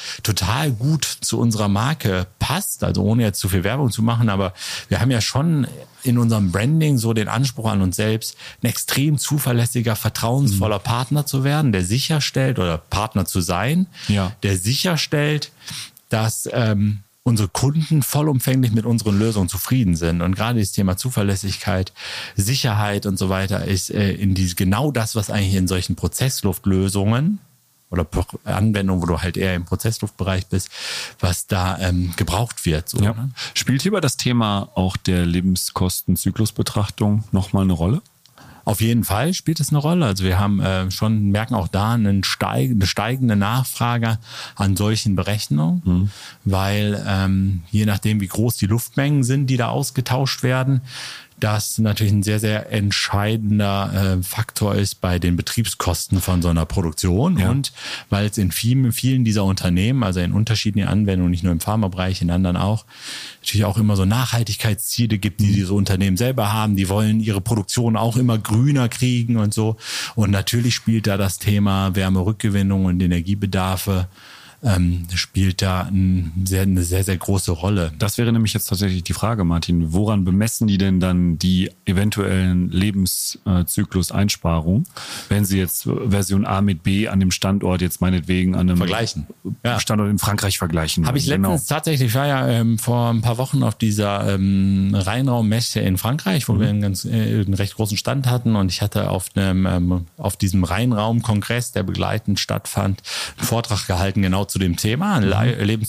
total gut zu unserer Marke passt, also ohne jetzt zu viel Werbung zu machen, aber wir haben ja schon in unserem Branding so den Anspruch an uns selbst, ein extrem zuverlässiger, vertrauensvoller mhm. Partner zu werden, der sicherstellt oder Partner zu sein, ja. der sicherstellt, dass ähm, unsere Kunden vollumfänglich mit unseren Lösungen zufrieden sind. Und gerade das Thema Zuverlässigkeit, Sicherheit und so weiter ist äh, in die, genau das, was eigentlich in solchen Prozessluftlösungen oder Anwendungen, wo du halt eher im Prozessluftbereich bist, was da ähm, gebraucht wird. So, ja. ne? Spielt hierbei das Thema auch der Lebenskostenzyklusbetrachtung nochmal eine Rolle? Auf jeden Fall spielt es eine Rolle. Also wir haben äh, schon, merken auch da einen steig, eine steigende Nachfrage an solchen Berechnungen, mhm. weil ähm, je nachdem, wie groß die Luftmengen sind, die da ausgetauscht werden, das natürlich ein sehr, sehr entscheidender äh, Faktor ist bei den Betriebskosten von so einer Produktion. Ja. Und weil es in vielen, vielen dieser Unternehmen, also in unterschiedlichen Anwendungen, nicht nur im Pharmabereich, in anderen auch, natürlich auch immer so Nachhaltigkeitsziele gibt, die diese Unternehmen selber haben. Die wollen ihre Produktion auch immer grüner kriegen und so. Und natürlich spielt da das Thema Wärmerückgewinnung und Energiebedarfe Ähm, spielt da ein sehr, eine sehr, sehr große Rolle. Das wäre nämlich jetzt tatsächlich die Frage, Martin. Woran bemessen die denn dann die eventuellen Lebenszykluseinsparungen, wenn sie jetzt Version A mit B an dem Standort jetzt meinetwegen an einem vergleichen. Ja. Standort in Frankreich vergleichen? Habe ich letztens genau. tatsächlich, ich war ja ähm, vor ein paar Wochen auf dieser ähm, Rheinraummesse in Frankreich, wo mhm. wir einen, ganz, äh, einen recht großen Stand hatten und ich hatte auf, einem, ähm, auf diesem Rheinraum-Kongress, der begleitend stattfand, einen Vortrag gehalten, genau zu dem Thema, mhm.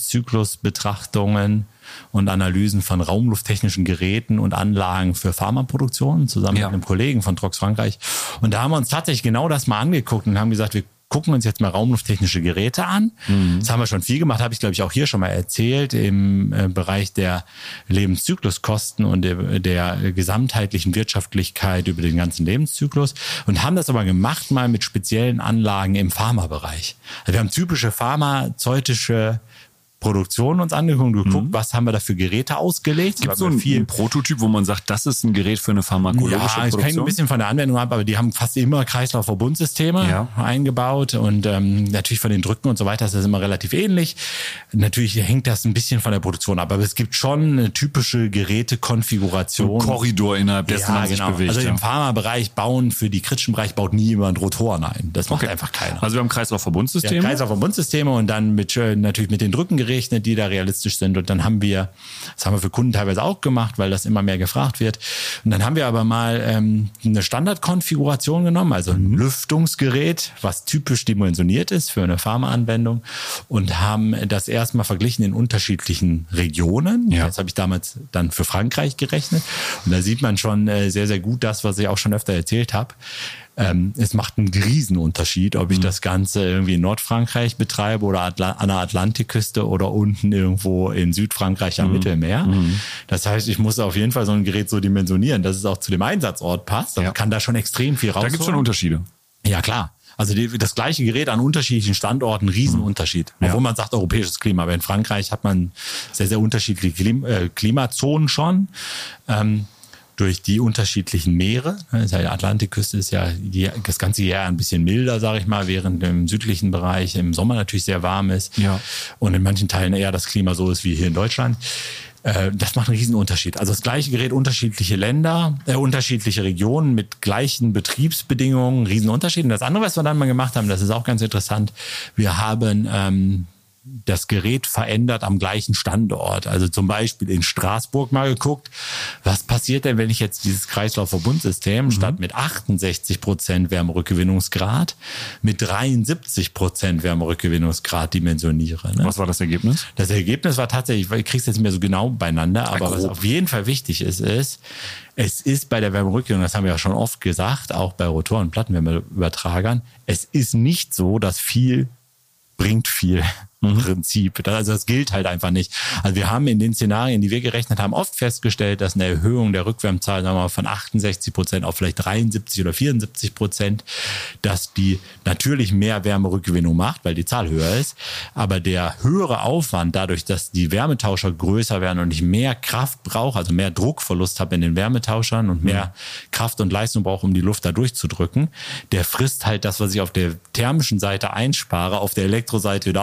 Lebenszyklusbetrachtungen und Analysen von raumlufttechnischen Geräten und Anlagen für Pharmaproduktion zusammen ja. mit einem Kollegen von Trox Frankreich. Und da haben wir uns tatsächlich genau das mal angeguckt und haben gesagt, wir gucken uns jetzt mal raumlufttechnische Geräte an. Mhm. Das haben wir schon viel gemacht, habe ich glaube ich auch hier schon mal erzählt, im äh, Bereich der Lebenszykluskosten und der, der gesamtheitlichen Wirtschaftlichkeit über den ganzen Lebenszyklus und haben das aber gemacht mal mit speziellen Anlagen im Pharmabereich. Also wir haben typische pharmazeutische Produktion uns angeguckt, geguckt, mhm. was haben wir da für Geräte ausgelegt. Gibt es so ein, viel Prototyp, wo man sagt, das ist ein Gerät für eine pharmakologische ja, Produktion? Ja, ich hänge ein bisschen von der Anwendung ab, aber die haben fast immer Kreislaufverbundsysteme ja. eingebaut und ähm, natürlich von den Drücken und so weiter ist das immer relativ ähnlich. Natürlich hängt das ein bisschen von der Produktion ab, aber es gibt schon eine typische Gerätekonfiguration. Ein Korridor, innerhalb dessen ja, man sich genau. bewegt. Also ja. im Pharmabereich bauen, für die kritischen Bereich baut nie jemand Rotoren ein. Das macht okay. einfach keiner. Also wir haben Kreislaufverbundsysteme. Ja, Kreislaufverbundsysteme und dann mit natürlich mit den Drücken gerechnet, die da realistisch sind. Und dann haben wir, das haben wir für Kunden teilweise auch gemacht, weil das immer mehr gefragt wird. Und dann haben wir aber mal ähm, eine Standardkonfiguration genommen, also ein Lüftungsgerät, was typisch dimensioniert ist für eine Pharmaanwendung und haben das erstmal verglichen in unterschiedlichen Regionen. Ja. Das habe ich damals dann für Frankreich gerechnet. Und da sieht man schon äh, sehr, sehr gut das, was ich auch schon öfter erzählt habe. Ähm, es macht einen Riesenunterschied, ob ich mhm. das Ganze irgendwie in Nordfrankreich betreibe oder Atla- an der Atlantikküste oder unten irgendwo in Südfrankreich am mhm. Mittelmeer. Mhm. Das heißt, ich muss auf jeden Fall so ein Gerät so dimensionieren, dass es auch zu dem Einsatzort passt. Also ja. kann da schon extrem viel rausholen. Da gibt es schon Unterschiede. Ja, klar. Also die, das gleiche Gerät an unterschiedlichen Standorten, Riesenunterschied. Ja. Obwohl man sagt europäisches Klima. Aber in Frankreich hat man sehr, sehr unterschiedliche Klim- äh, Klimazonen schon. Ähm, durch die unterschiedlichen Meere. Die Atlantikküste ist ja die, das ganze Jahr ein bisschen milder, sage ich mal, während im südlichen Bereich im Sommer natürlich sehr warm ist. Ja. Und in manchen Teilen eher das Klima so ist wie hier in Deutschland. Äh, das macht einen riesen Unterschied. Also das gleiche Gerät, unterschiedliche Länder, äh, unterschiedliche Regionen mit gleichen Betriebsbedingungen, riesen Unterschied. Und das andere, was wir dann mal gemacht haben, das ist auch ganz interessant. Wir haben ähm, das Gerät verändert am gleichen Standort. Also zum Beispiel in Straßburg mal geguckt, was passiert denn, wenn ich jetzt dieses Kreislaufverbundsystem mhm. statt mit achtundsechzig Prozent Wärmerückgewinnungsgrad mit dreiundsiebzig Prozent Wärmerückgewinnungsgrad dimensioniere. Ne? Was war das Ergebnis? Das Ergebnis war tatsächlich, ich krieg's jetzt nicht mehr so genau beieinander, aber ja, was auf jeden Fall wichtig ist, ist, es ist bei der Wärmerückgewinnung, das haben wir ja schon oft gesagt, auch bei Rotoren und Plattenwärmeübertragern, es ist nicht so, dass viel bringt viel. Mhm. Prinzip. Also das gilt halt einfach nicht. Also wir haben in den Szenarien, die wir gerechnet haben, oft festgestellt, dass eine Erhöhung der Rückwärmzahl, sagen wir mal, von achtundsechzig Prozent auf vielleicht dreiundsiebzig oder vierundsiebzig Prozent, dass die natürlich mehr Wärmerückgewinnung macht, weil die Zahl höher ist. Aber der höhere Aufwand, dadurch, dass die Wärmetauscher größer werden und ich mehr Kraft brauche, also mehr Druckverlust habe in den Wärmetauschern und mehr mhm. Kraft und Leistung brauche, um die Luft da durchzudrücken, der frisst halt das, was ich auf der thermischen Seite einspare, auf der Elektroseite wieder auf und wird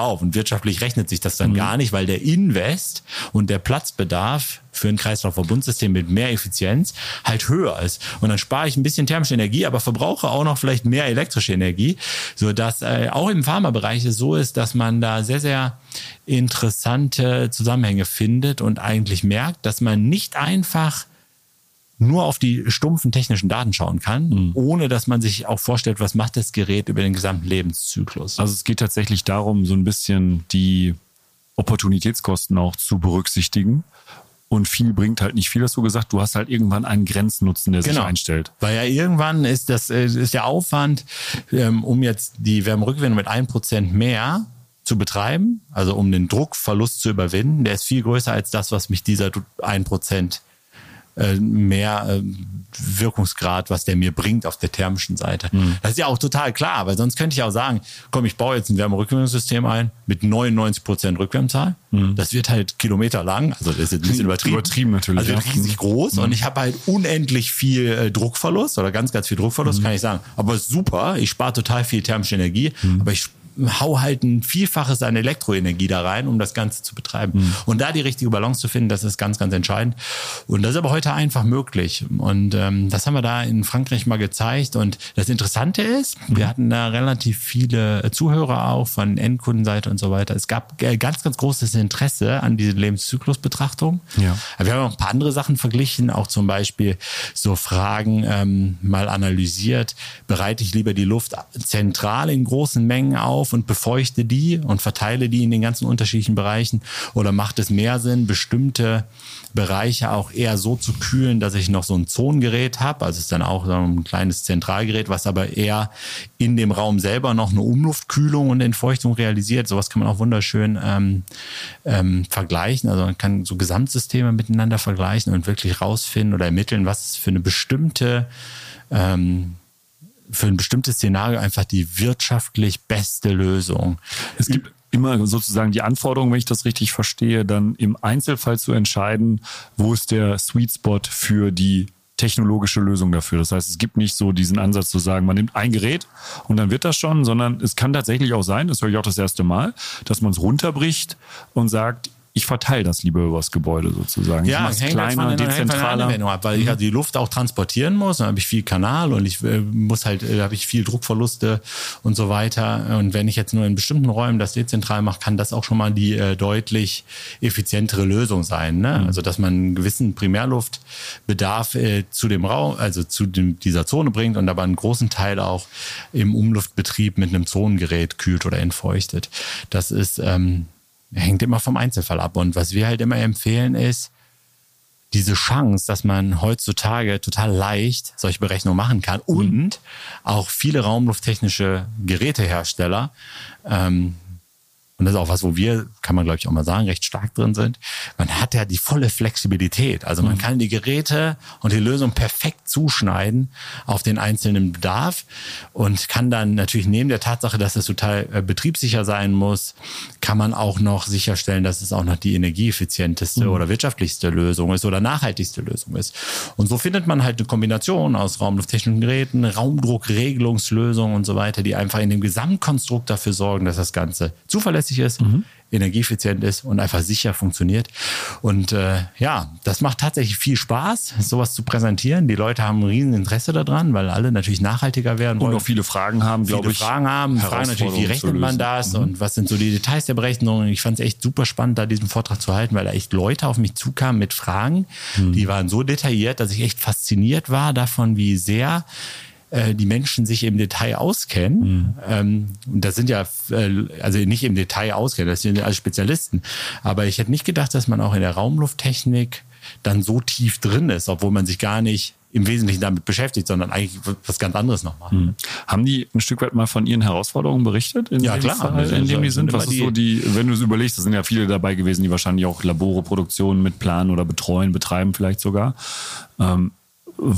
wirtschaftlich rechnet sich das dann mhm. gar nicht, weil der Invest und der Platzbedarf für ein Kreislaufverbundsystem mit mehr Effizienz halt höher ist. Und dann spare ich ein bisschen thermische Energie, aber verbrauche auch noch vielleicht mehr elektrische Energie, sodass äh, auch im Pharmabereich es so ist, dass man da sehr, sehr interessante Zusammenhänge findet und eigentlich merkt, dass man nicht einfach nur auf die stumpfen technischen Daten schauen kann, mhm. ohne dass man sich auch vorstellt, was macht das Gerät über den gesamten Lebenszyklus. Also es geht tatsächlich darum, so ein bisschen die Opportunitätskosten auch zu berücksichtigen. Und viel bringt halt nicht viel, hast du gesagt. Du hast halt irgendwann einen Grenznutzen, der sich genau. einstellt. Weil ja irgendwann ist das ist der Aufwand, um jetzt die Wärmerückgewinnung mit ein Prozent mehr zu betreiben, also um den Druckverlust zu überwinden, der ist viel größer als das, was mich dieser ein Prozent mehr Wirkungsgrad, was der mir bringt auf der thermischen Seite. Mhm. Das ist ja auch total klar, weil sonst könnte ich auch sagen, komm, ich baue jetzt ein Wärmerückgewinnungssystem ein mit neunundneunzig Prozent Rückwärmzahl. Mhm. Das wird halt Kilometer lang, also das ist jetzt ein bisschen übertrieben. Übertrieben natürlich. Also ja. riesig groß mhm. und ich habe halt unendlich viel äh, Druckverlust oder ganz, ganz viel Druckverlust, mhm. kann ich sagen. Aber ist super, ich spare total viel thermische Energie, mhm. aber ich hau halt ein Vielfaches an Elektroenergie da rein, um das Ganze zu betreiben. Mhm. Und da die richtige Balance zu finden, das ist ganz, ganz entscheidend. Und das ist aber heute einfach möglich. Und ähm, das haben wir da in Frankreich mal gezeigt. Und das Interessante ist, mhm. wir hatten da relativ viele Zuhörer auch von Endkundenseite und so weiter. Es gab ganz, ganz großes Interesse an diese Lebenszyklusbetrachtung. Ja. Wir haben auch ein paar andere Sachen verglichen, auch zum Beispiel so Fragen ähm, mal analysiert. Bereite ich lieber die Luft zentral in großen Mengen auf und befeuchte die und verteile die in den ganzen unterschiedlichen Bereichen? Oder macht es mehr Sinn, bestimmte Bereiche auch eher so zu kühlen, dass ich noch so ein Zonengerät habe? Also es ist dann auch so ein kleines Zentralgerät, was aber eher in dem Raum selber noch eine Umluftkühlung und Entfeuchtung realisiert. Sowas kann man auch wunderschön ähm, ähm, vergleichen. Also man kann so Gesamtsysteme miteinander vergleichen und wirklich rausfinden oder ermitteln, was es für eine bestimmte ähm, für ein bestimmtes Szenario einfach die wirtschaftlich beste Lösung. Es gibt immer sozusagen die Anforderung, wenn ich das richtig verstehe, dann im Einzelfall zu entscheiden, wo ist der Sweet Spot für die technologische Lösung dafür. Das heißt, es gibt nicht so diesen Ansatz zu sagen, man nimmt ein Gerät und dann wird das schon, sondern es kann tatsächlich auch sein, das höre ich auch das erste Mal, dass man es runterbricht und sagt, ich verteile das lieber übers Gebäude sozusagen. Ja, ich hängt kleiner, hängt dezentraler. Anwendung ab, weil ich halt die Luft auch transportieren muss. Dann habe ich viel Kanal und ich äh, muss halt, äh, habe ich viel Druckverluste und so weiter. Und wenn ich jetzt nur in bestimmten Räumen das dezentral mache, kann das auch schon mal die äh, deutlich effizientere Lösung sein. Ne? Mhm. Also dass man einen gewissen Primärluftbedarf äh, zu dem Raum, also zu dem, dieser Zone bringt und aber einen großen Teil auch im Umluftbetrieb mit einem Zonengerät kühlt oder entfeuchtet. Das ist ähm, hängt immer vom Einzelfall ab. Und was wir halt immer empfehlen ist, diese Chance, dass man heutzutage total leicht solche Berechnungen machen kann und auch viele raumlufttechnische Gerätehersteller, ähm, und das ist auch was, wo wir, kann man glaube ich auch mal sagen, recht stark drin sind. Man hat ja die volle Flexibilität. Also man kann die Geräte und die Lösung perfekt zuschneiden auf den einzelnen Bedarf und kann dann natürlich neben der Tatsache, dass es total äh, betriebssicher sein muss, kann man auch noch sicherstellen, dass es auch noch die energieeffizienteste mhm. oder wirtschaftlichste Lösung ist oder nachhaltigste Lösung ist. Und so findet man halt eine Kombination aus raumlufttechnischen Geräten, Raumdruckregelungslösungen und so weiter, die einfach in dem Gesamtkonstrukt dafür sorgen, dass das Ganze zuverlässig ist, mhm. energieeffizient ist und einfach sicher funktioniert. Und äh, ja, das macht tatsächlich viel Spaß, sowas zu präsentieren. Die Leute haben ein riesen Interesse daran, weil alle natürlich nachhaltiger werden wollen. Und auch viele Fragen haben, glaube ich. Viele Fragen haben, fragen natürlich, wie rechnet man das mhm. und was sind so die Details der Berechnung. Ich fand es echt super spannend, da diesen Vortrag zu halten, weil da echt Leute auf mich zukamen mit Fragen, mhm. die waren so detailliert, dass ich echt fasziniert war davon, wie sehr die Menschen sich im Detail auskennen. Mhm. Ähm, und das sind ja, also nicht im Detail auskennen, das sind ja alle Spezialisten. Aber ich hätte nicht gedacht, dass man auch in der Raumlufttechnik dann so tief drin ist, obwohl man sich gar nicht im Wesentlichen damit beschäftigt, sondern eigentlich was ganz anderes noch machen. Mhm. Haben die ein Stück weit mal von ihren Herausforderungen berichtet? In ja, dem klar. Fall, in dem die sind? Was ist so die, wenn du es überlegst, da sind ja viele dabei gewesen, die wahrscheinlich auch Labore, Produktionen mit planen oder betreuen, betreiben vielleicht sogar. Ähm, wo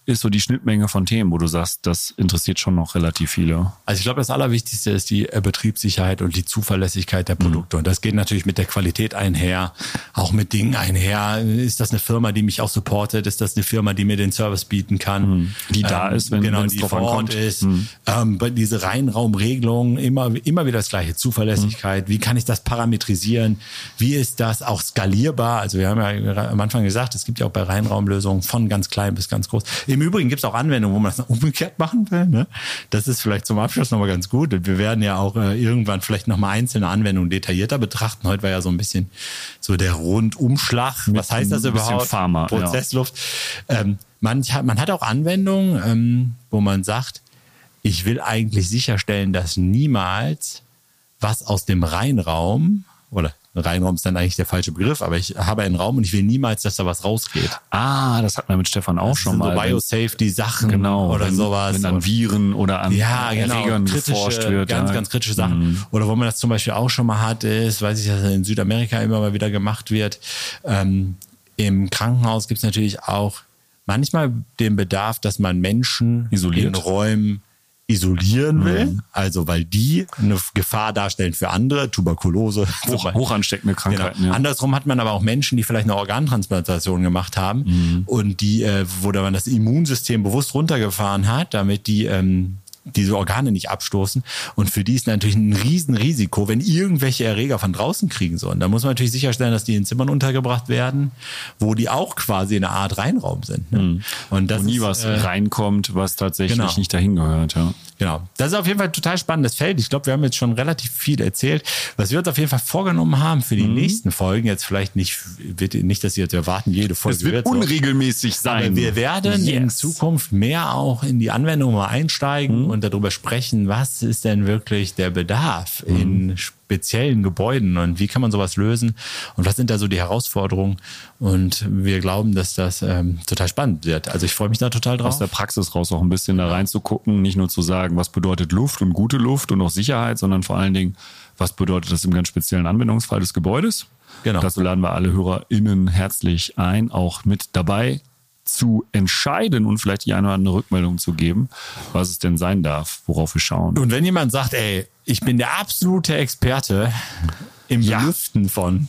ist so die Schnittmenge von Themen, wo du sagst, das interessiert schon noch relativ viele? Also ich glaube, das Allerwichtigste ist die Betriebssicherheit und die Zuverlässigkeit der Produkte. Mhm. Und das geht natürlich mit der Qualität einher, auch mit Dingen einher. Ist das eine Firma, die mich auch supportet? Ist das eine Firma, die mir den Service bieten kann? Mhm. Die da ähm, ist, wenn genau, es die drauf vor Ort ankommt. ist. Mhm. Ähm, diese Reinraumregelung, immer, immer wieder das Gleiche. Zuverlässigkeit. Mhm. Wie kann ich das parametrisieren? Wie ist das auch skalierbar? Also wir haben ja am Anfang gesagt, es gibt ja auch bei Reinraumlösungen von ganz klein bis ganz groß. Im Übrigen gibt es auch Anwendungen, wo man das umgekehrt machen will. Ne? Das ist vielleicht zum Abschluss nochmal ganz gut. Wir werden ja auch äh, irgendwann vielleicht nochmal einzelne Anwendungen detaillierter betrachten. Heute war ja so ein bisschen so der Rundumschlag. Mit Was heißt das überhaupt? Pharma, Prozessluft. Ja. Ähm, man, man hat auch Anwendungen, ähm, wo man sagt, ich will eigentlich sicherstellen, dass niemals was aus dem Reinraum oder Reinraum ist dann eigentlich der falsche Begriff, aber ich habe einen Raum und ich will niemals, dass da was rausgeht. Ah, das hat man mit Stefan auch das schon mal. So Biosafety-Sachen genau, oder wenn, sowas. Wenn an Viren oder an ja, genau, Erregern kritische, geforscht wird. Ganz, ja. ganz kritische Sachen. Mhm. Oder wo man das zum Beispiel auch schon mal hat, ist, weiß ich, dass in Südamerika immer mal wieder gemacht wird. Ähm, im Krankenhaus gibt es natürlich auch manchmal den Bedarf, dass man Menschen Isoliert. in Räumen isolieren will, mhm. also weil die eine Gefahr darstellen für andere, Tuberkulose. Hoch, hochansteckende Krankheiten. Genau. Ja. Andersrum hat man aber auch Menschen, die vielleicht eine Organtransplantation gemacht haben mhm. und die, äh, wo man das Immunsystem bewusst runtergefahren hat, damit die ähm, diese Organe nicht abstoßen. Und für die ist natürlich ein Riesenrisiko, wenn irgendwelche Erreger von draußen kriegen sollen. Da muss man natürlich sicherstellen, dass die in Zimmern untergebracht werden, wo die auch quasi eine Art Reinraum sind. Ne? Mhm. Und das wo nie ist, was äh, reinkommt, was tatsächlich genau. nicht dahin gehört. Ja. Genau. Das ist auf jeden Fall ein total spannendes Feld. Ich glaube, wir haben jetzt schon relativ viel erzählt. Was wir uns auf jeden Fall vorgenommen haben für die mhm. nächsten Folgen, jetzt vielleicht nicht, wird nicht, dass Sie jetzt erwarten, jede Folge es wird, wird unregelmäßig so. sein. Aber wir werden yes. in Zukunft mehr auch in die Anwendung mal einsteigen mhm. und darüber sprechen, was ist denn wirklich der Bedarf mhm. in speziellen Gebäuden und wie kann man sowas lösen und was sind da so die Herausforderungen, und wir glauben, dass das ähm, total spannend wird. Also ich freue mich da total drauf. Aus der Praxis raus auch ein bisschen da reinzugucken, nicht nur zu sagen, was bedeutet Luft und gute Luft und auch Sicherheit, sondern vor allen Dingen, was bedeutet das im ganz speziellen Anwendungsfall des Gebäudes. Genau. Dazu laden wir alle HörerInnen herzlich ein, auch mit dabei zu entscheiden und vielleicht die eine oder andere Rückmeldung zu geben, was es denn sein darf, worauf wir schauen. Und wenn jemand sagt, ey, ich bin der absolute Experte im ja. Belüften von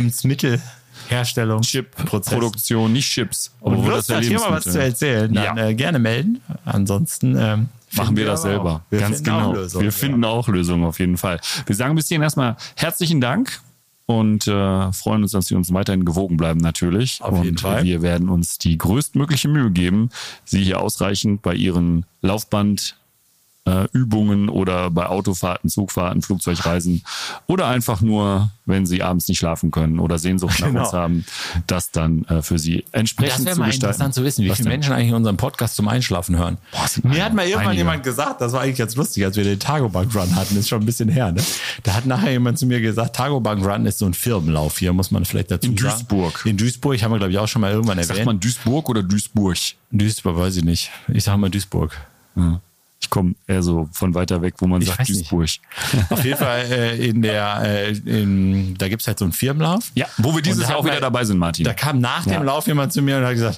Lebensmittelherstellung, Chip-Produktion, nicht Chips. Und du hast hier mal was zu erzählen, dann ja. äh, gerne melden. Ansonsten ähm, machen wir das selber. Wir Ganz genau. Lösungen, wir finden ja. auch Lösungen auf jeden Fall. Wir sagen bis hierhin erstmal herzlichen Dank. Und äh, freuen uns, dass Sie uns weiterhin gewogen bleiben natürlich. Auf jeden und Fall. Wir werden uns die größtmögliche Mühe geben, Sie hier ausreichend bei Ihren Laufband äh, Übungen oder bei Autofahrten, Zugfahrten, Flugzeugreisen oder einfach nur, wenn Sie abends nicht schlafen können oder Sehnsucht nach genau. uns haben, das dann äh, für Sie entsprechend zu gestalten. Das wäre mal interessant zu wissen, wie Was viele denn? Menschen eigentlich unseren Podcast zum Einschlafen hören. Boah, Mir hat mal irgendwann einige. jemand gesagt, das war eigentlich ganz lustig, als wir den Tagobank-Run hatten, ist schon ein bisschen her, ne? Da hat nachher jemand zu mir gesagt, Tagobank-Run ist so ein Firmenlauf hier, muss man vielleicht dazu In sagen. Duisburg. In Duisburg, haben wir glaube ich auch schon mal irgendwann erwähnt. Sagt man Duisburg oder Duisburg? Duisburg, weiß ich nicht. Ich sage mal Duisburg. Ja. Ich komme eher so von weiter weg, wo man ich sagt Duisburg. Auf jeden Fall äh, in der, äh, in, da gibt's halt so einen Firmenlauf. Ja, wo wir dieses Jahr auch wieder dabei sind, Martin. Da kam nach ja. dem Lauf jemand zu mir und hat gesagt,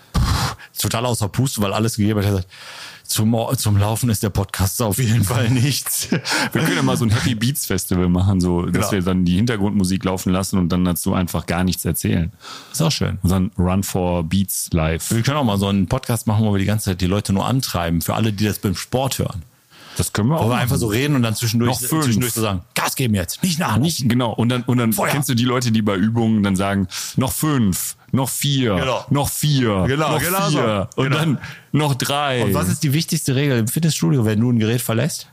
total außer Puste, weil alles gegeben hat. Er hat gesagt, zum, zum Laufen ist der Podcast auf jeden Fall nichts. Wir können ja mal so ein Happy Beats Festival machen, so, dass genau. wir dann die Hintergrundmusik laufen lassen und dann dazu einfach gar nichts erzählen. Ist auch schön. Und dann Run for Beats live. Wir können auch mal so einen Podcast machen, wo wir die ganze Zeit die Leute nur antreiben, für alle, die das beim Sport hören. Das können wir auch. Wo wir einfach so reden und dann zwischendurch, zwischendurch so sagen, Gas geben jetzt, nicht nach. Nicht, genau. Und dann, und dann kennst du die Leute, die bei Übungen dann sagen, noch fünf, noch vier, genau. noch vier, genau, noch genau vier so. und genau. dann noch drei. Und was ist die wichtigste Regel im Fitnessstudio, wenn du ein Gerät verlässt?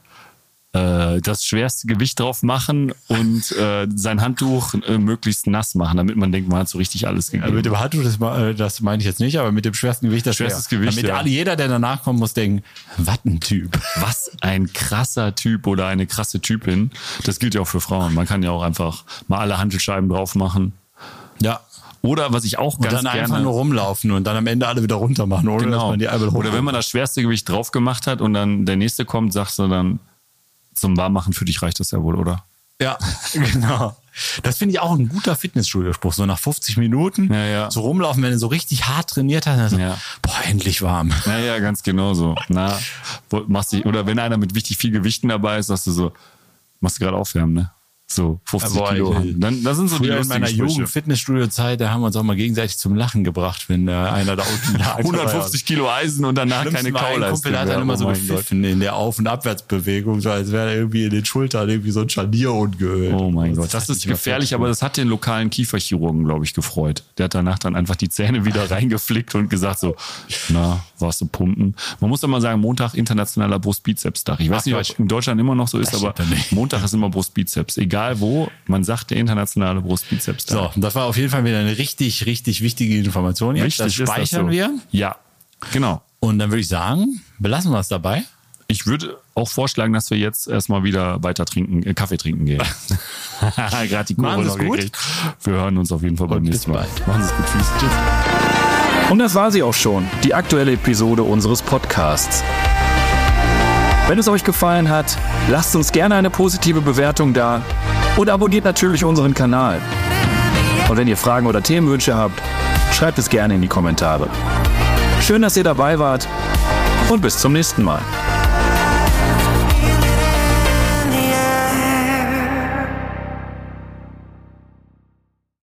Äh, das schwerste Gewicht drauf machen und äh, sein Handtuch äh, möglichst nass machen, damit man denkt, man hat so richtig alles gegeben. Ja, mit dem Handtuch, das, das meine ich jetzt nicht, aber mit dem schwersten Gewicht, das schwerstes schwer. Gewicht, Damit ja. alle, jeder, der danach kommt, muss denken, was ein Typ. Was ein krasser Typ oder eine krasse Typin. Das gilt ja auch für Frauen. Man kann ja auch einfach mal alle Hantelscheiben drauf machen. Ja. Oder was ich auch ganz und dann gerne... einfach nur rumlaufen und dann am Ende alle wieder runter machen, ohne genau. dass man die einmal hoch. Oder wenn man das schwerste Gewicht drauf gemacht hat und dann der nächste kommt, sagst du dann, zum Warmmachen für dich reicht das ja wohl, oder? Ja, genau. Das finde ich auch ein guter Fitnessstudio-Spruch. So nach fünfzig Minuten Ja, ja. so rumlaufen, wenn du so richtig hart trainiert hast, dann so, Ja. boah, endlich warm. Ja, ja, ganz genau so. Na, wo- machst dich, oder wenn einer mit richtig viel Gewichten dabei ist, sagst du so, machst du gerade aufwärmen, ne? So fünfzig Boah, Kilo. ich- Dann, das sind so die Früher in lustigen meiner Sprüche. Jugend Fitnessstudio-Zeit, da haben wir uns auch mal gegenseitig zum Lachen gebracht, wenn äh, einer da unten lag. hundertfünfzig Kilo Eisen und danach keine Schlimmsten war ein Kauleiste. Kumpel, der hat dann mehr. immer Oh so mein Gott. gepfiffen in der Auf- und Abwärtsbewegung, so als wäre er irgendwie in den Schultern irgendwie so ein Scharnierhund geölt. Oh mein Gott, das hat ist mich immer gefährlich, aber das hat den lokalen Kieferchirurgen, glaube ich, gefreut. Der hat danach dann einfach die Zähne wieder reingeflickt und gesagt so, na, warst du pumpen? Man muss doch mal sagen, Montag internationaler Brust-Bizeps-Tag. Ich weiß Ach, nicht, Quatsch. ob in Deutschland immer noch so ist, Das aber stimmt doch nicht. Montag ist immer Brust-Bizeps. Egal wo, man sagt der internationale Brust-Bizeps-Tag. So, das war auf jeden Fall wieder eine richtig, richtig wichtige Information jetzt. Richtig Das ist das speichern so. wir. Ja, genau. Und dann würde ich sagen, belassen wir es dabei. Ich würde auch vorschlagen, dass wir jetzt erstmal wieder weiter trinken, äh, Kaffee trinken gehen. Gerade die Kurve Machen noch Sie's gut. gekriegt. Wir hören uns auf jeden Fall beim Und bis nächsten Mal. bald. Machen Sie es gut. Tschüss. Tschüss. Und das war sie auch schon, die aktuelle Episode unseres Podcasts. Wenn es euch gefallen hat, lasst uns gerne eine positive Bewertung da und abonniert natürlich unseren Kanal. Und wenn ihr Fragen oder Themenwünsche habt, schreibt es gerne in die Kommentare. Schön, dass ihr dabei wart und bis zum nächsten Mal.